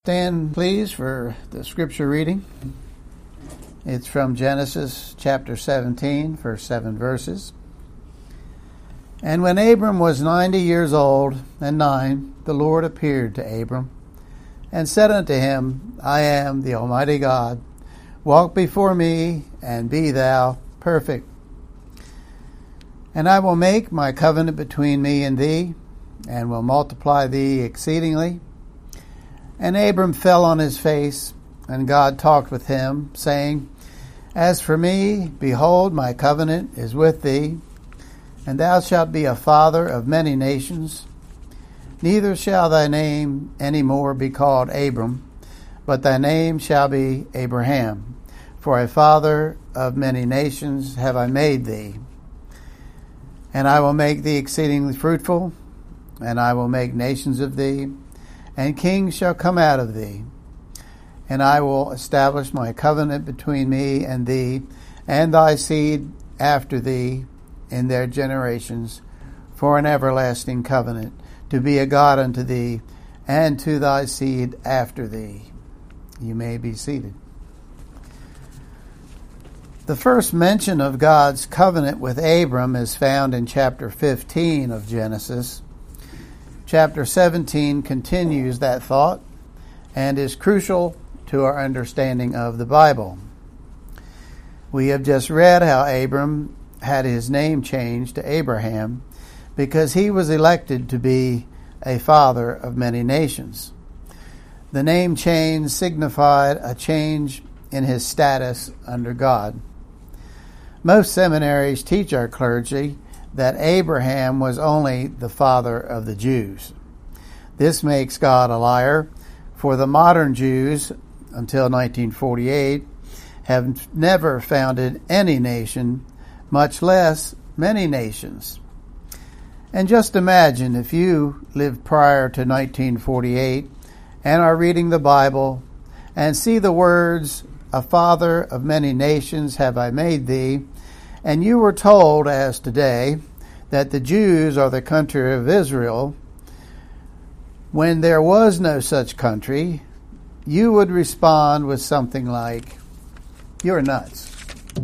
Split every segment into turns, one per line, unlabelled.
Stand, please, for the scripture reading. It's from Genesis chapter 17, first 7 verses. And when Abram was 90 years old and 9, the Lord appeared to Abram and said unto him, I am the Almighty God. Walk before me and be thou perfect. And I will make my covenant between me and thee, and will multiply thee exceedingly. And Abram fell on his face, and God talked with him, saying, As for me, behold, my covenant is with thee, and thou shalt be a father of many nations. Neither shall thy name any more be called Abram, but thy name shall be Abraham. For a father of many nations have I made thee. And I will make thee exceedingly fruitful, and I will make nations of thee, and kings shall come out of thee. And I will establish my covenant between me and thee, and thy seed after thee in their generations, for an everlasting covenant, to be a God unto thee, and to thy seed after thee. You may be seated. The first mention of God's covenant with Abram is found in chapter 15 of Genesis. Chapter 17 continues that thought and is crucial to our understanding of the Bible. We have just read how Abram had his name changed to Abraham because he was elected to be a father of many nations. The name change signified a change in his status under God. Most seminaries teach our clergy that Abraham was only the father of the Jews. This makes God a liar, for the modern Jews, until 1948, have never founded any nation, much less many nations. And just imagine if you lived prior to 1948 and are reading the Bible and see the words, A father of many nations have I made thee, and you were told, as today, that the Jews are the country of Israel, when there was no such country, you would respond with something like, You're nuts.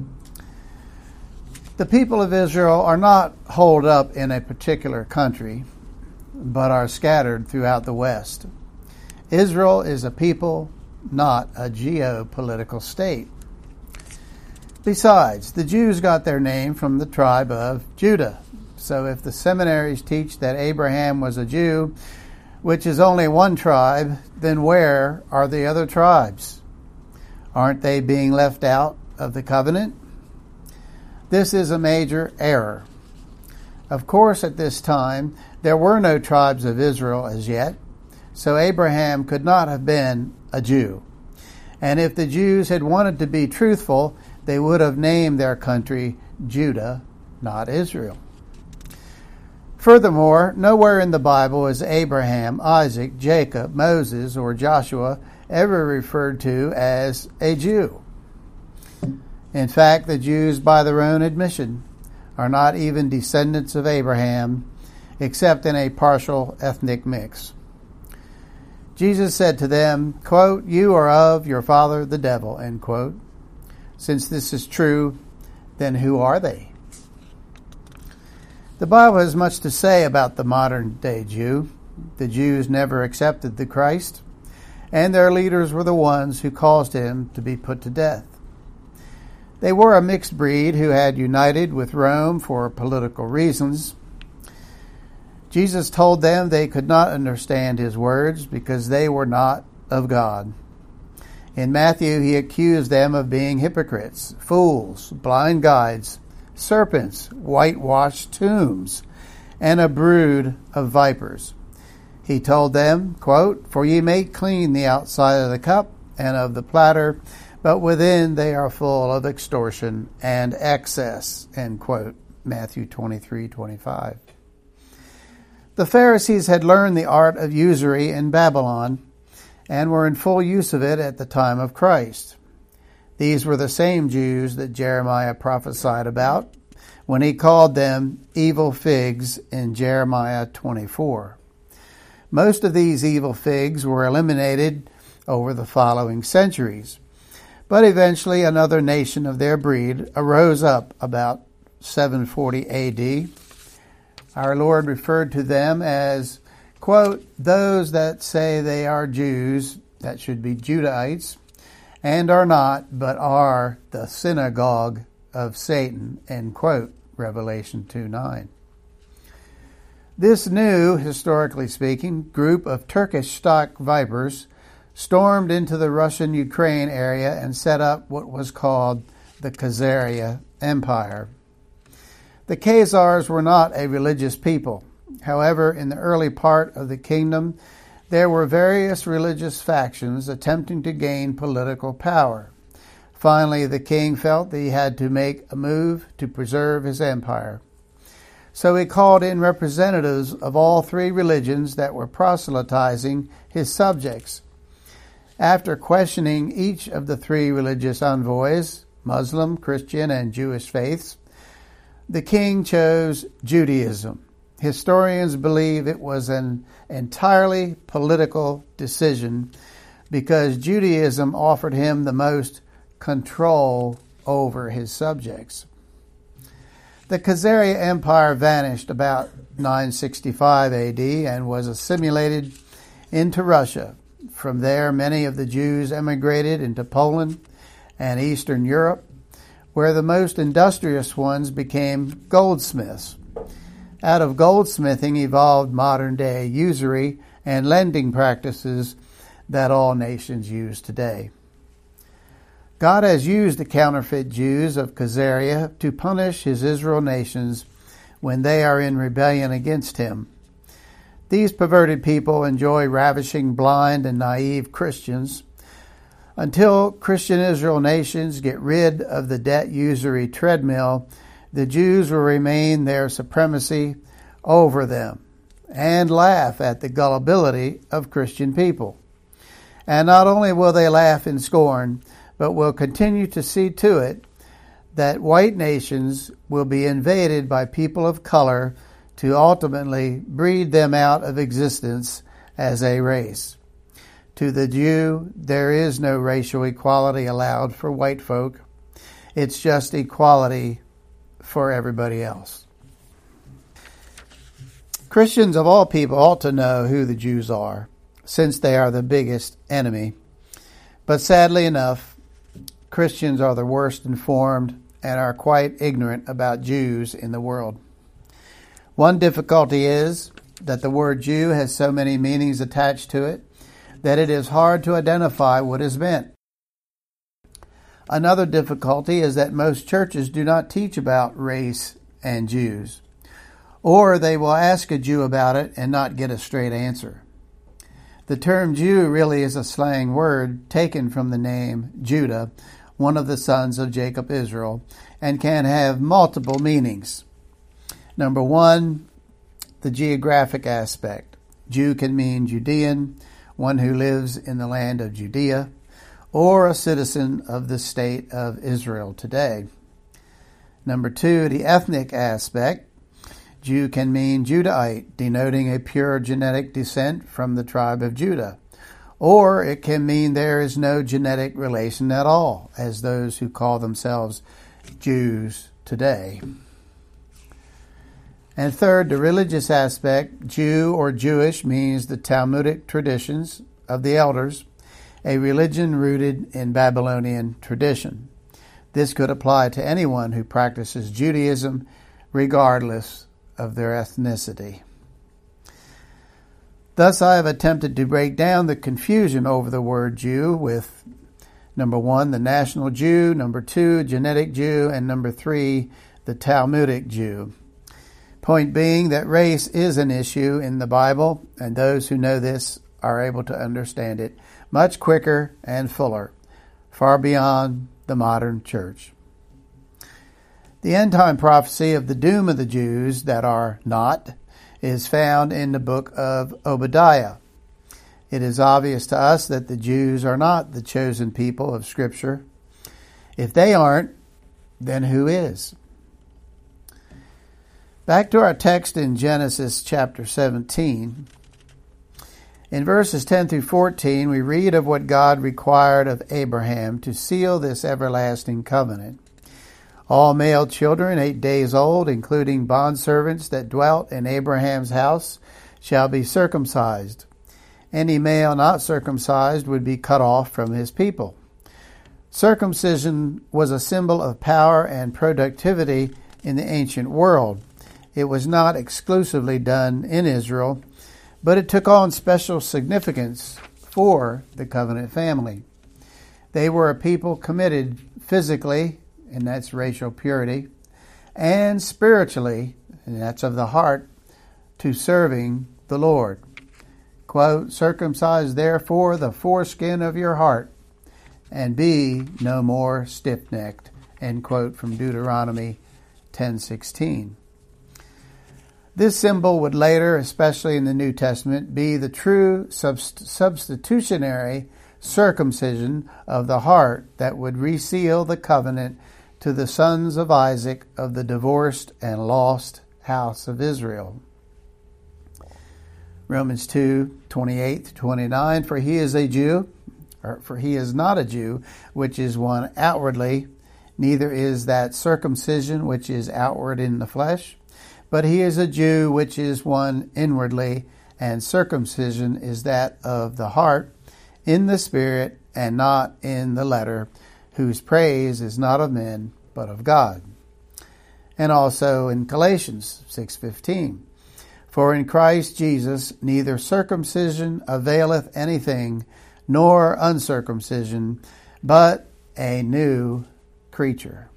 The people of Israel are not holed up in a particular country, but are scattered throughout the West. Israel is a people, not a geopolitical state. Besides, the Jews got their name from the tribe of Judah. So if the seminaries teach that Abraham was a Jew, which is only one tribe, then where are the other tribes? Aren't they being left out of the covenant? This is a major error. Of course, at this time, there were no tribes of Israel as yet, so Abraham could not have been a Jew. And if the Jews had wanted to be truthful, they would have named their country Judah, not Israel. Furthermore, nowhere in the Bible is Abraham, Isaac, Jacob, Moses, or Joshua ever referred to as a Jew. In fact, the Jews, by their own admission, are not even descendants of Abraham, except in a partial ethnic mix. Jesus said to them, quote, You are of your father the devil, end quote. Since this is true, then who are they? The Bible has much to say about the modern-day Jew. The Jews never accepted the Christ, and their leaders were the ones who caused him to be put to death. They were a mixed breed who had united with Rome for political reasons. Jesus told them they could not understand his words because they were not of God. In Matthew, he accused them of being hypocrites, fools, blind guides, serpents, whitewashed tombs, and a brood of vipers. He told them, quote, For ye make clean the outside of the cup and of the platter, but within they are full of extortion and excess, end quote. Matthew 23:25. The Pharisees had learned the art of usury in Babylon and were in full use of it at the time of Christ. These were the same Jews that Jeremiah prophesied about when he called them evil figs in Jeremiah 24. Most of these evil figs were eliminated over the following centuries. But eventually another nation of their breed arose up about 740 A.D. Our Lord referred to them as, quote, those that say they are Jews, that should be Judahites, and are not, but are the synagogue of Satan, end quote, Revelation 2:9. This new, historically speaking, group of Turkish stock vipers stormed into the Russian-Ukraine area and set up what was called the Khazaria Empire. The Khazars were not a religious people. However, in the early part of the kingdom, there were various religious factions attempting to gain political power. Finally, the king felt that he had to make a move to preserve his empire. So he called in representatives of all three religions that were proselytizing his subjects. After questioning each of the three religious envoys, Muslim, Christian, and Jewish faiths, the king chose Judaism. Historians believe it was an entirely political decision because Judaism offered him the most control over his subjects. The Khazaria Empire vanished about 965 AD and was assimilated into Russia. From there, many of the Jews emigrated into Poland and Eastern Europe, where the most industrious ones became goldsmiths. Out of goldsmithing evolved modern-day usury and lending practices that all nations use today. God has used the counterfeit Jews of Khazaria to punish his Israel nations when they are in rebellion against him. These perverted people enjoy ravishing blind and naive Christians. Until Christian Israel nations get rid of the debt usury treadmill, the Jews will remain their supremacy over them and laugh at the gullibility of Christian people. And not only will they laugh in scorn, but will continue to see to it that white nations will be invaded by people of color to ultimately breed them out of existence as a race. To the Jew, there is no racial equality allowed for white folk. It's just equality for everybody else. Christians of all people ought to know who the Jews are, since they are the biggest enemy. But sadly enough, Christians are the worst informed and are quite ignorant about Jews in the world. One difficulty is that the word Jew has so many meanings attached to it that it is hard to identify what is meant. Another difficulty is that most churches do not teach about race and Jews, or they will ask a Jew about it and not get a straight answer. The term Jew really is a slang word taken from the name Judah, one of the sons of Jacob Israel, and can have multiple meanings. Number one, the geographic aspect. Jew can mean Judean, one who lives in the land of Judea, or a citizen of the state of Israel today. Number two, the ethnic aspect. Jew can mean Judahite, denoting a pure genetic descent from the tribe of Judah. Or it can mean there is no genetic relation at all, as those who call themselves Jews today. And third, the religious aspect. Jew or Jewish means the Talmudic traditions of the elders, a religion rooted in Babylonian tradition. This could apply to anyone who practices Judaism, regardless of their ethnicity. Thus, I have attempted to break down the confusion over the word Jew with, number one, the national Jew, number two, genetic Jew, and number three, the Talmudic Jew. Point being that race is an issue in the Bible, and those who know this are able to understand it much quicker and fuller, far beyond the modern church. The end-time prophecy of the doom of the Jews that are not is found in the book of Obadiah. It is obvious to us that the Jews are not the chosen people of Scripture. If they aren't, then who is? Back to our text in Genesis chapter 17. In verses 10 through 14, we read of what God required of Abraham to seal this everlasting covenant. All male children 8 days old, including bondservants that dwelt in Abraham's house, shall be circumcised. Any male not circumcised would be cut off from his people. Circumcision was a symbol of power and productivity in the ancient world. It was not exclusively done in Israel, but it took on special significance for the covenant family. They were a people committed physically, and that's racial purity, and spiritually, and that's of the heart, to serving the Lord. Quote, circumcise therefore the foreskin of your heart, and be no more stiff-necked, end quote, from Deuteronomy 10:16. This symbol would later, especially in the New Testament, be the true substitutionary circumcision of the heart that would reseal the covenant to the sons of Isaac of the divorced and lost house of Israel. Romans 2:28-29, for he is not a Jew, which is one outwardly, neither is that circumcision which is outward in the flesh, but he is a Jew which is one inwardly, and circumcision is that of the heart, in the spirit, and not in the letter, whose praise is not of men, but of God. And also in Galatians 6:15, for in Christ Jesus neither circumcision availeth anything, nor uncircumcision, but a new creature.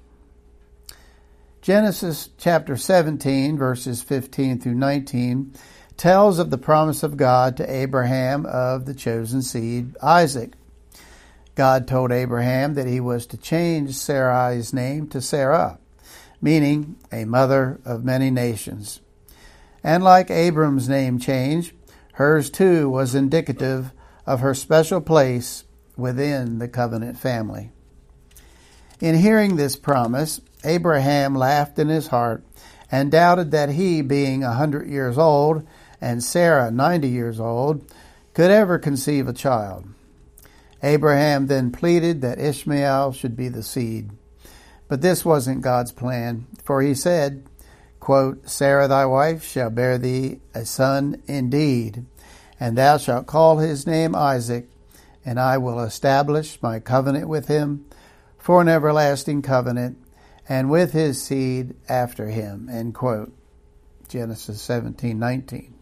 Genesis chapter 17, verses 15 through 19, tells of the promise of God to Abraham of the chosen seed, Isaac. God told Abraham that he was to change Sarai's name to Sarah, meaning a mother of many nations. And like Abram's name change, hers too was indicative of her special place within the covenant family. In hearing this promise, Abraham laughed in his heart and doubted that he, being 100 years old and Sarah 90 years old, could ever conceive a child. Abraham then pleaded that Ishmael should be the seed. But this wasn't God's plan, for he said, quote, Sarah thy wife shall bear thee a son indeed, and thou shalt call his name Isaac, and I will establish my covenant with him for an everlasting covenant, and with his seed after him, end quote. Genesis 17:19.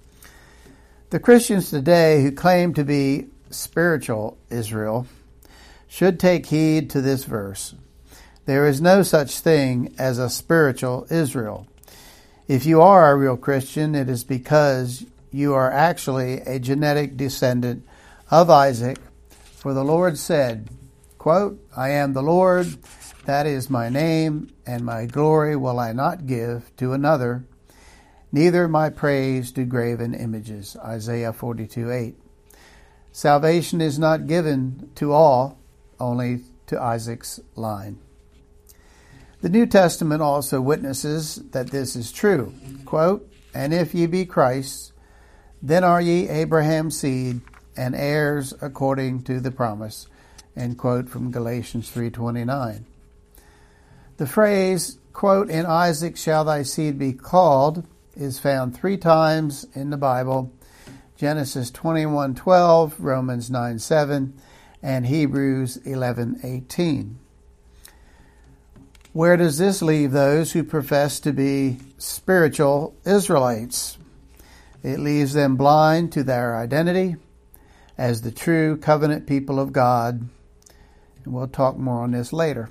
The Christians today who claim to be spiritual Israel should take heed to this verse. There is no such thing as a spiritual Israel. If you are a real Christian, it is because you are actually a genetic descendant of Isaac. For the Lord said, quote, I am the Lord, that is my name, and my glory will I not give to another, neither my praise to graven images. Isaiah 42:8. Salvation is not given to all, only to Isaac's line. The New Testament also witnesses that this is true. Quote, and if ye be Christ's, then are ye Abraham's seed, and heirs according to the promise. End quote, from Galatians 3:29. The phrase, quote, in Isaac shall thy seed be called, is found 3 times in the Bible: Genesis 21:12, Romans 9:7, and Hebrews 11:18. Where does this leave those who profess to be spiritual Israelites? It leaves them blind to their identity as the true covenant people of God. And we'll talk more on this later.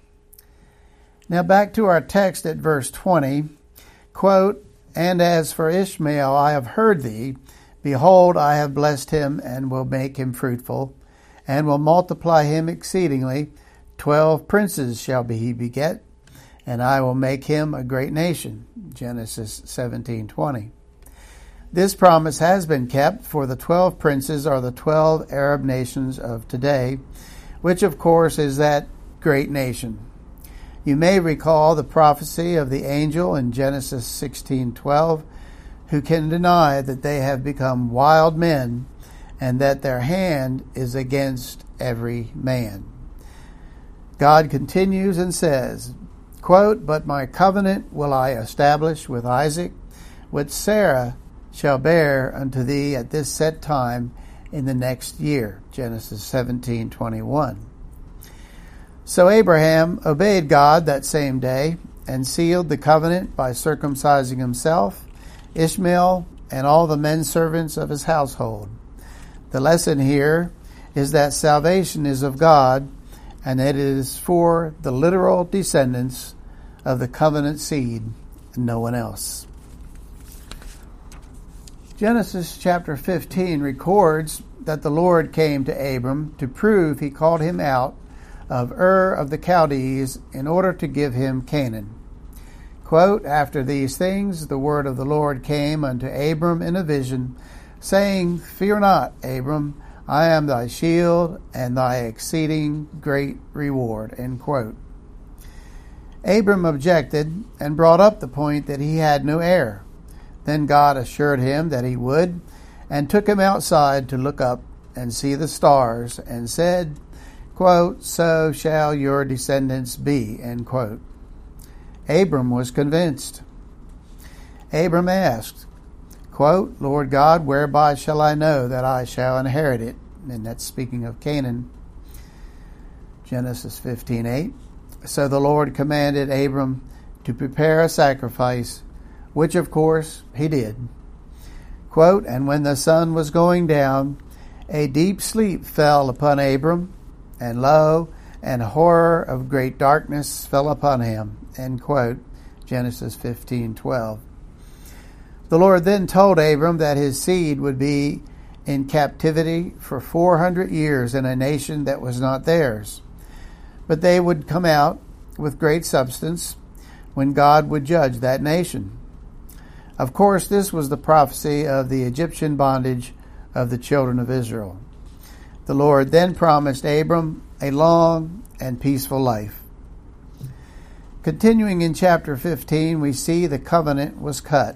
Now back to our text at verse 20. Quote, and as for Ishmael, I have heard thee. Behold, I have blessed him, and will make him fruitful, and will multiply him exceedingly. 12 princes shall he beget, and I will make him a great nation. Genesis 17:20. This promise has been kept, for the 12 princes are the 12 Arab nations of today, which of course is that great nation. You may recall the prophecy of the angel in Genesis 16:12, who can deny that they have become wild men and that their hand is against every man. God continues and says, quote, "But my covenant will I establish with Isaac, which Sarah shall bear unto thee at this set time in the next year." Genesis 17:21. So Abraham obeyed God that same day and sealed the covenant by circumcising himself, Ishmael, and all the men servants of his household. The lesson here is that salvation is of God, and that it is for the literal descendants of the covenant seed and no one else. Genesis chapter 15 records that the Lord came to Abram to prove he called him out of Ur of the Chaldees in order to give him Canaan. Quote, "After these things the word of the Lord came unto Abram in a vision, saying, Fear not, Abram, I am thy shield and thy exceeding great reward." End quote. Abram objected and brought up the point that he had no heir. Then God assured him that he would, and took him outside to look up and see the stars, and said, quote, "So shall your descendants be." End quote. Abram was convinced. Abram asked, quote, "Lord God, whereby shall I know that I shall inherit it?" And that's speaking of Canaan. Genesis 15:8. So the Lord commanded Abram to prepare a sacrifice, which of course he did. Quote, "And when the sun was going down, a deep sleep fell upon Abram, and lo, and horror of great darkness fell upon him." End quote. Genesis 15:12. The Lord then told Abram that his seed would be in captivity for 400 years in a nation that was not theirs, but they would come out with great substance when God would judge that nation. Of course, this was the prophecy of the Egyptian bondage of the children of Israel. The Lord then promised Abram a long and peaceful life. Continuing in chapter 15, we see the covenant was cut.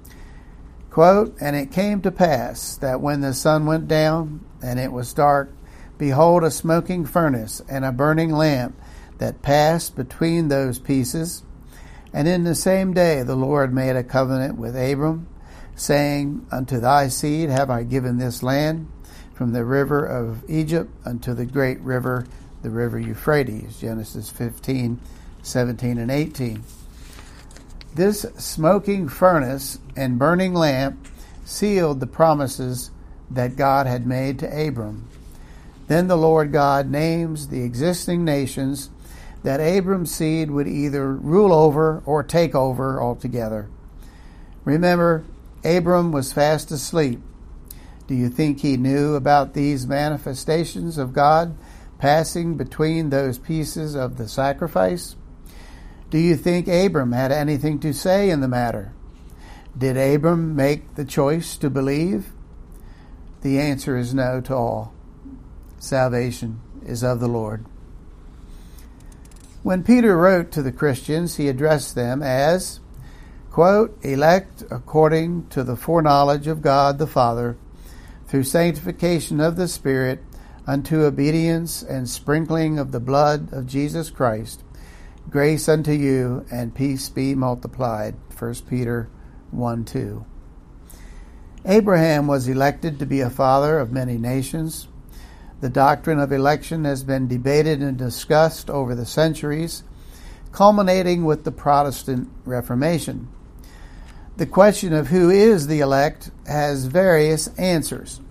Quote, "And it came to pass that when the sun went down and it was dark, behold, a smoking furnace and a burning lamp that passed between those pieces. And in the same day the Lord made a covenant with Abram, saying, Unto thy seed have I given this land, from the river of Egypt unto the great river, the river Euphrates." Genesis 15:17 and 18. This smoking furnace and burning lamp sealed the promises that God had made to Abram. Then the Lord God names the existing nations that Abram's seed would either rule over or take over altogether. Remember, Abram was fast asleep. Do you think he knew about these manifestations of God passing between those pieces of the sacrifice? Do you think Abram had anything to say in the matter? Did Abram make the choice to believe? The answer is no to all. Salvation is of the Lord. When Peter wrote to the Christians, he addressed them as, quote, "Elect according to the foreknowledge of God the Father, through sanctification of the Spirit, unto obedience and sprinkling of the blood of Jesus Christ. Grace unto you and peace be multiplied." 1 Peter 1:2. Abraham was elected to be a father of many nations. The doctrine of election has been debated and discussed over the centuries, culminating with the Protestant Reformation. The question of who is the elect has various answers.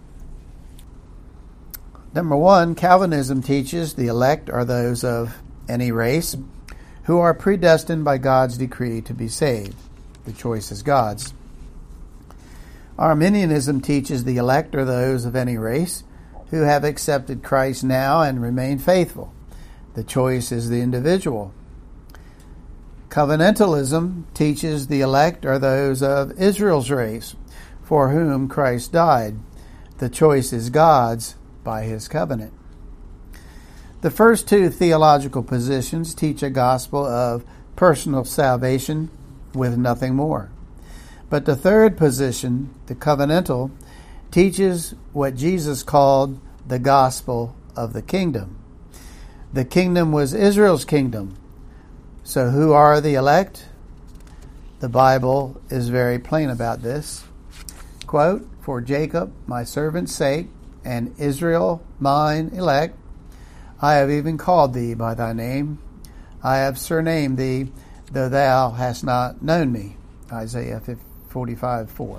Number one, Calvinism teaches the elect are those of any race who are predestined by God's decree to be saved. The choice is God's. Arminianism teaches the elect are those of any race who have accepted Christ now and remain faithful. The choice is the individual. Covenantalism teaches the elect are those of Israel's race, for whom Christ died. The choice is God's by his covenant. The first two theological positions teach a gospel of personal salvation with nothing more. But the third position, the covenantal, teaches what Jesus called the gospel of the kingdom. The kingdom was Israel's kingdom. So who are the elect? The Bible is very plain about this. Quote, "For Jacob, my servant's sake, and Israel, mine elect, I have even called thee by thy name. I have surnamed thee, though thou hast not known me." Isaiah 45:4.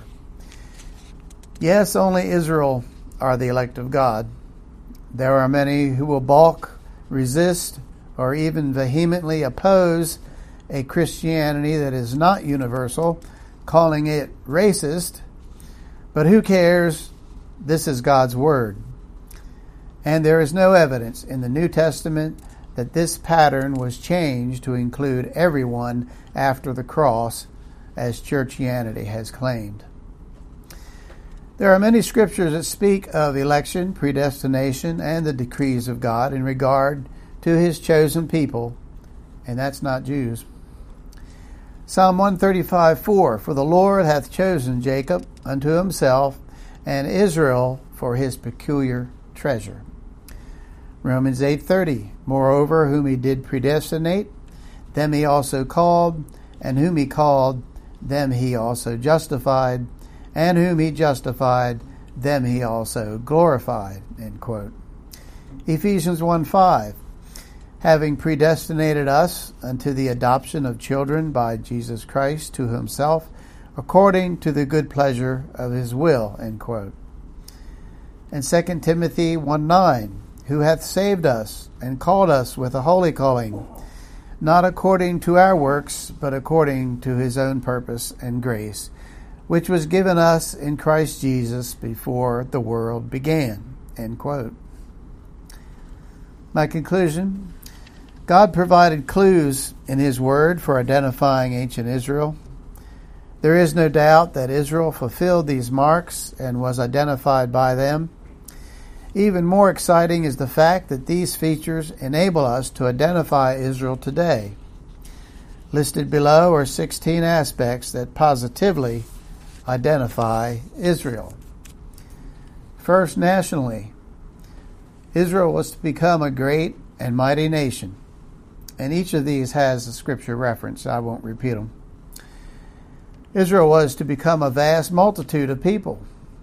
Yes, only Israel are the elect of God. There are many who will balk, resist, or even vehemently oppose a Christianity that is not universal, calling it racist. But who cares? This is God's Word. And there is no evidence in the New Testament that this pattern was changed to include everyone after the cross, as churchianity has claimed. There are many scriptures that speak of election, predestination, and the decrees of God in regard to His chosen people, and that's not Jews. Psalm 135:4, "For the Lord hath chosen Jacob unto himself, and Israel for his peculiar treasure." Romans 8:30, "Moreover, whom he did predestinate, them he also called, and whom he called, them he also justified, and whom he justified, them he also glorified." End quote. Ephesians 1:5, "Having predestinated us unto the adoption of children by Jesus Christ to himself, according to the good pleasure of his will." End quote. And 2 Timothy 1:9, "Who hath saved us and called us with a holy calling, not according to our works, but according to his own purpose and grace, which was given us in Christ Jesus before the world began." End quote. My conclusion: God provided clues in His Word for identifying ancient Israel. There is no doubt that Israel fulfilled these marks and was identified by them. Even more exciting is the fact that these features enable us to identify Israel today. Listed below are 16 aspects that positively identify Israel. First, nationally, Israel was to become a great and mighty nation. And each of these has a scripture reference. I won't repeat them. Israel was to become a vast multitude of people.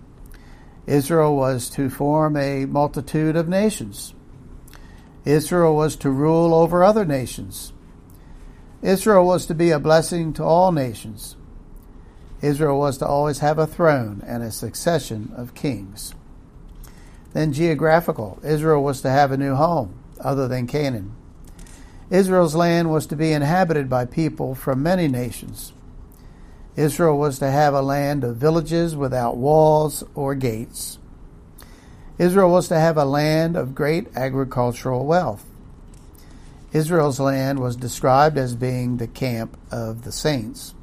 Israel was to form a multitude of nations. Israel was to rule over other nations. Israel was to be a blessing to all nations. Israel was to always have a throne and a succession of kings. Then geographical. Israel was to have a new home other than Canaan. Israel's land was to be inhabited by people from many nations. Israel was to have a land of villages without walls or gates. Israel was to have a land of great agricultural wealth. Israel's land was described as being the camp of the saints.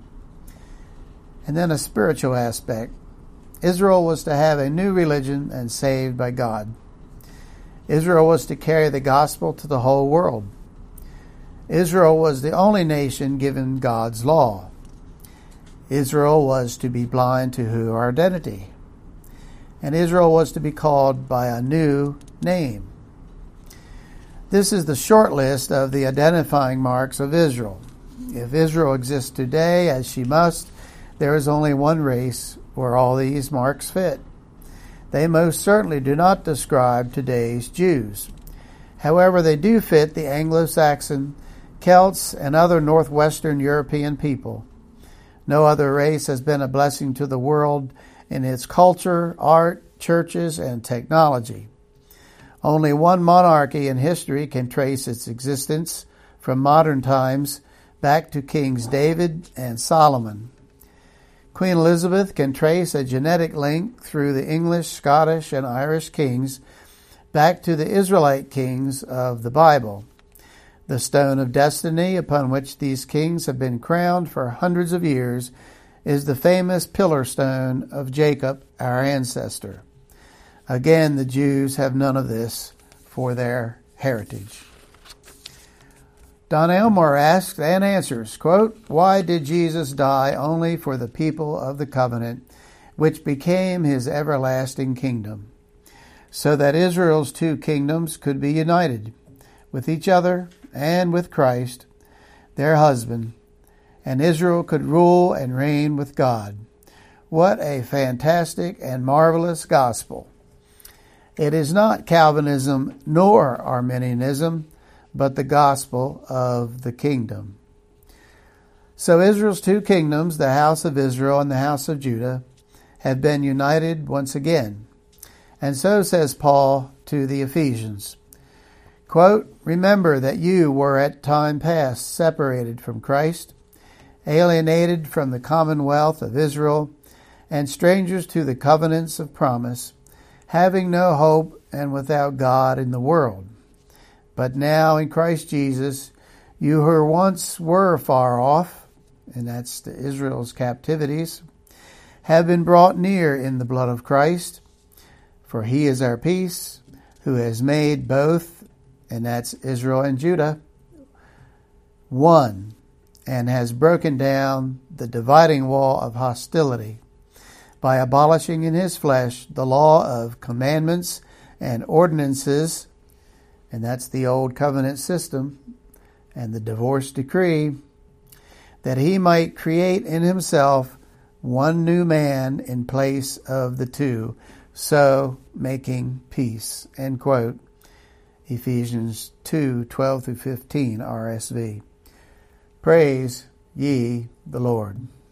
And then a spiritual aspect. Israel was to have a new religion and saved by God. Israel was to carry the gospel to the whole world. Israel was the only nation given God's law. Israel was to be blind to her identity. And Israel was to be called by a new name. This is the short list of the identifying marks of Israel. If Israel exists today, as she must, there is only one race where all these marks fit. They most certainly do not describe today's Jews. However, they do fit the Anglo-Saxon, Celts, and other northwestern European people. No other race has been a blessing to the world in its culture, art, churches, and technology. Only one monarchy in history can trace its existence from modern times back to Kings David and Solomon. Queen Elizabeth can trace a genetic link through the English, Scottish, and Irish kings back to the Israelite kings of the Bible. The stone of destiny upon which these kings have been crowned for hundreds of years is the famous pillar stone of Jacob, our ancestor. Again, the Jews have none of this for their heritage. Don Elmore asks and answers, quote, "Why did Jesus die only for the people of the covenant which became his everlasting kingdom, so that Israel's two kingdoms could be united with each other and with Christ, their husband, and Israel could rule and reign with God. What a fantastic and marvelous gospel. It is not Calvinism nor Arminianism, but the gospel of the kingdom. So Israel's two kingdoms, the house of Israel and the house of Judah, have been united once again. And so says Paul to the Ephesians, quote, "Remember that you were at time past separated from Christ, alienated from the commonwealth of Israel, and strangers to the covenants of promise, having no hope and without God in the world. But now in Christ Jesus, you who once were far off," and that's the Israel's captivities, "have been brought near in the blood of Christ. For he is our peace, who has made both," and that's Israel and Judah, "one, and has broken down the dividing wall of hostility by abolishing in his flesh the law of commandments and ordinances," and that's the old covenant system and the divorce decree, "that he might create in himself one new man in place of the two, so making peace." End quote. Ephesians 2:12-15 RSV. Praise ye the Lord.